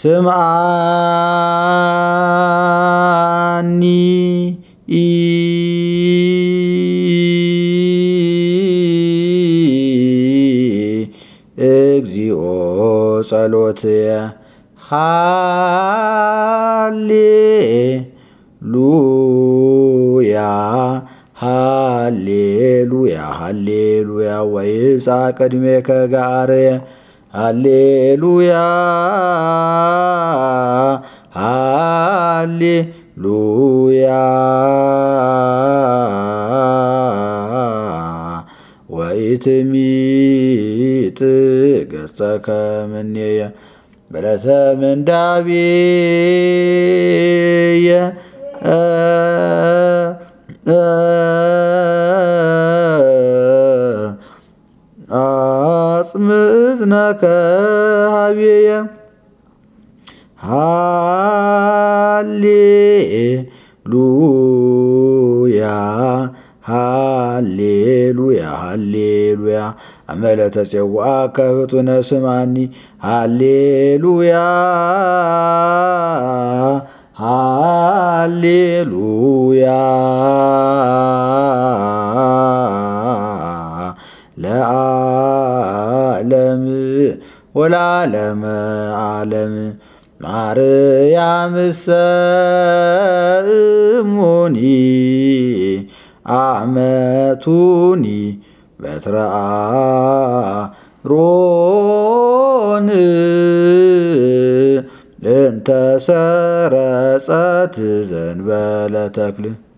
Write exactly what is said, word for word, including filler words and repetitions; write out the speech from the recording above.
ስምዓኒ እግዚኦ ጸሎትየ ሃሌሉያ ሃሌሉያ ሃሌሉያ ወይብጽሕ ቅድሜከ ገአርየ ሃሌሉያ ሃሌሉያ ወኢትሚጥ ገጸከ እምኔየ በለተ ምንዳቤየ አጽምዕነከ ኀቤየ ሃሌሉያ ሃሌሉያ ሃሌሉያ አመ ለተፄውዐከ ፍጡነ ስምዓኒ ሃሌሉያ ሃሌሉያ ለዓለም ወለዓለመ ዓለም ማርያምሰ እሙኒ አመቱኒ በትረ አሮን እንተ ሰረጸት ዘእንበለ ተክል